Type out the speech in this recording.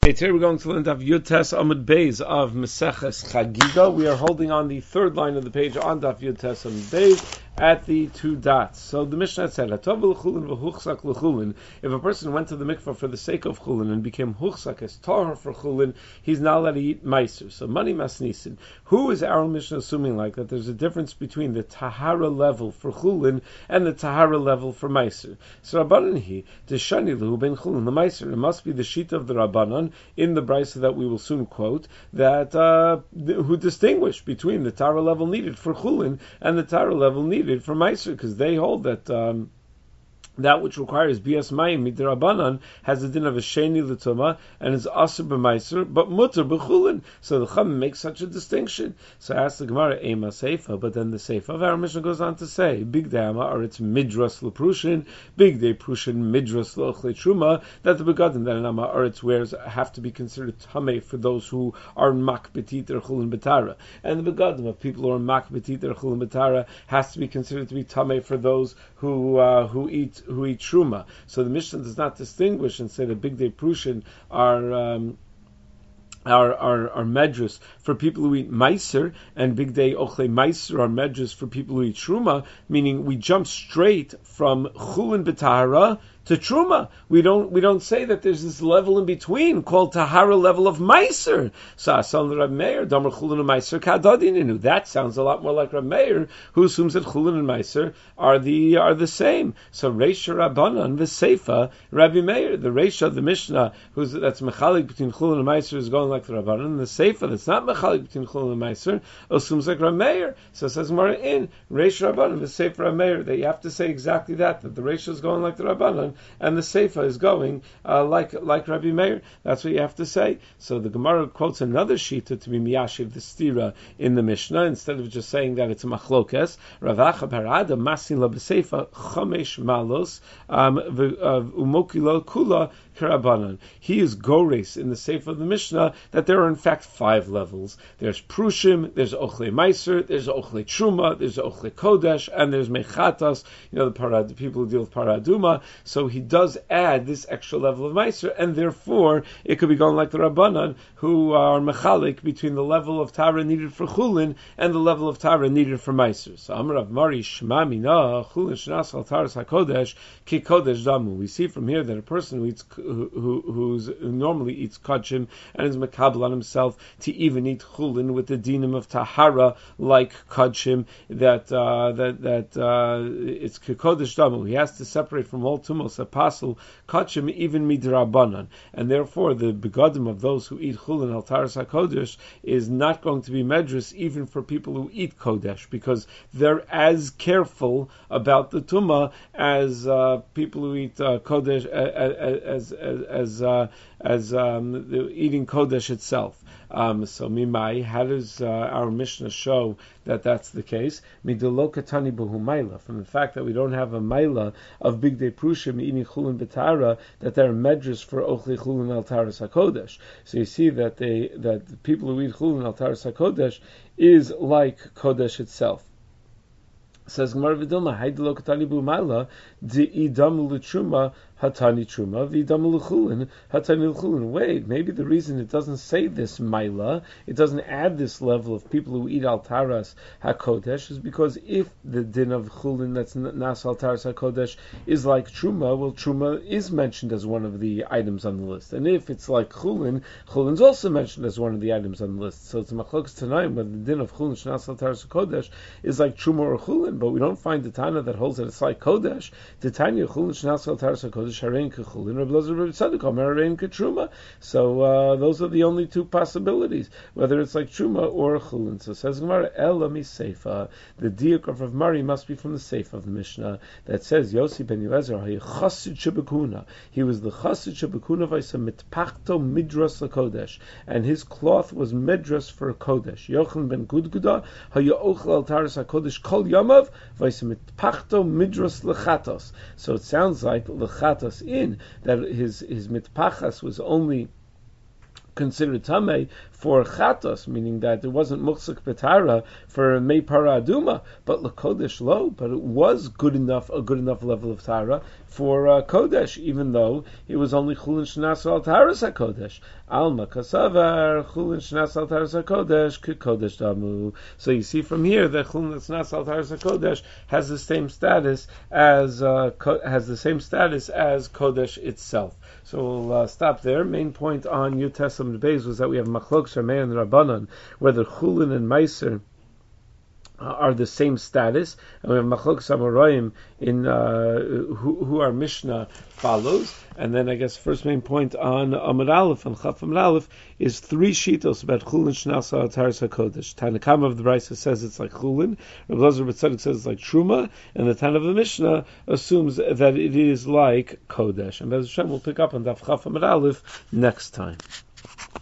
Hey, today we're going to learn Daf Yud Tes Amud Beis of Meseches Chagiga. We are holding on the third line of the page on Daf Yud Tes Amud Beis at the two dots. So the Mishnah said, "Hatov l'chulin v'huchsak l'chulin." If a person went to the mikvah for the sake of chulin and became huchsak as tahor for chulin, he's not allowed to eat meiser. So money masnisin. Who is our Mishnah assuming like that? There's a difference between the tahara level for chulin and the tahara level for meiser. So Rabbanan he deshani lehu ben chulin the meiser. It must be the sheet of the Rabbanan in the brisa that we will soon quote, that who distinguish between the Tara level needed for Chulin and the Tara level needed for Meiser, because they hold that that which requires bias mayim midrabanan has the din of a sheni l'tuma and is aser b'meiser, but mutter b'chulin. So the Chum makes such a distinction. So ask the Gemara ema seifa, but then the seifa of our Mishnah goes on to say big dama or it's midras l'prushin, big day prushin midras l'ochle truma, that the begadim that an ama or its wares have to be considered tamei for those who are mak betit or chulin betara, and the begadim of people who are mak betit or chulin betara has to be considered to be tamei for those who eat truma. So the Mishnah does not distinguish and say that big day prushin are medrus for people who eat meiser, and big day ochle meiser are medrus for people who eat truma. Meaning, we jump straight from chulin b'tahara to truma. We don't say that there's this level in between called tahara level of meiser. So Asan Rab Meir Damar chulin and meiser kadadininu. That sounds a lot more like Rab Meir, who assumes that chulin and meiser are the same. So Reisha Rabbanan v'Seifa Rabbi Meir, the Reisha of the Mishnah, that's mechalik between chulin and meiser, is going like the Rabbanan, and the Seifa that's not mechalik between chulin and meiser assumes like Rab Meir. So it says Gemara in Reisha Rabbanan v'Seifa Rab Meir that you have to say exactly that the Reisha is going like the Rabbanan and the Seifa is going like Rabbi Meir. That's what you have to say. So the Gemara quotes another shita to be miyashiv the stira in the Mishnah, instead of just saying that it's a machlokes. Ravacha parada masin la b'Seifa chamesh malos umokilo kula karabanan. He is gores in the Seifa of the Mishnah that there are in fact 5 levels. There's prushim, there's ochle meiser, there's ochle truma, there's ochle kodesh, and there's mechatas. The people who deal with paraduma. So he does add this extra level of meiser, and therefore it could be going like the Rabbanan, who are mechalik between the level of tara needed for chulin and the level of tara needed for meiser. So Amar Rav Mari Shema Mina chulin shnas al taras hakodesh ki kodesh damu. We see from here that a person who normally eats kachim and is mekabel on himself to even eat chulin with the dinim of tahara like kachim, that it's kodesh damu. He has to separate from all tumos apostle kachim even midrabanan, and therefore the begadim of those who eat chulin al taras hakodesh is not going to be medrus even for people who eat kodesh, because they're as careful about the tumah as people who eat kodesh as eating kodesh itself. So mimai, how does our Mishnah show that that's the case? Midolo katani b'hu maila, from the fact that we don't have a maila of big day prushim eating chulin betara, that they're medrus for ochli chulin al taras hakodesh. So you see that the people who eat chulin al taras hakodesh is like kodesh itself. Says Gemara Vidilma, Haidelo Katani Bu Maila, Di Idam Lutruma, Hatani Truma, Vidam Luchulin, Hatani Luchulin. Wait, maybe the reason it doesn't say this Maila, it doesn't add this level of people who eat Altaras HaKodesh, is because if the din of Chulin that's Nas Altaras HaKodesh is like Truma, well, Truma is mentioned as one of the items on the list. And if it's like Chulin, Chulin's also mentioned as one of the items on the list. So it's a Machlokes Tanaim, whether the din of Chulin Nas Altaras HaKodesh is like Truma or Chulin, but we don't find the Tana that holds that it's like Kodesh. The Tanya Chulin Shnas Al Taras HaKodesh Harein Kechulin, Reb Elazar Reb Tzadok Omer Harein Ketruma. So those are the only two possibilities, whether it's like Truma or Chulin. So says Gemara Ela Miseifa. The diuk of Rav Mari must be from the Seifa of the Mishnah that says Yossi ben Yoezer Hay Chassid Shebekuna. He was the Chassid Shebekuna Vaisa Mitpachto Midras LaKodesh, and his cloth was Midras for Kodesh. Yochanan ben Gudguda Hay Ochel Al Taras HaKodesh Kol Yamav. So it sounds like lechatos in that his mitpachas was only considered tamei for chatos, meaning that it wasn't muksuk betara for mei para aduma, but lakodesh lo, but it was a good enough level of tara for kodesh, even though it was only chulin shnas al taras hakodesh. Alma kasavar chulin shnas al taras hakodesh kodesh damu. So you see from here that chulin shnas al taras hakodesh has the same status as kodesh itself. So we'll stop there. Main point on Yud Tesam Beis was that we have machlok Sharmei and Rabbanan, whether chulin and meiser are the same status, and we have machlok Amoraim in who our Mishnah follows. And then I guess first main point on Amud Aleph and Chaf Amud Aleph is three shitos about chulin shnasa ataras hakodesh. Tanakama of the Brisa says it's like chulin. Rabbi Elazar B'Tzadok says it's like truma, and the Tan of the Mishnah assumes that it is like kodesh. And Bez Hashem will pick up on Daf Chaf Amud Aleph next time.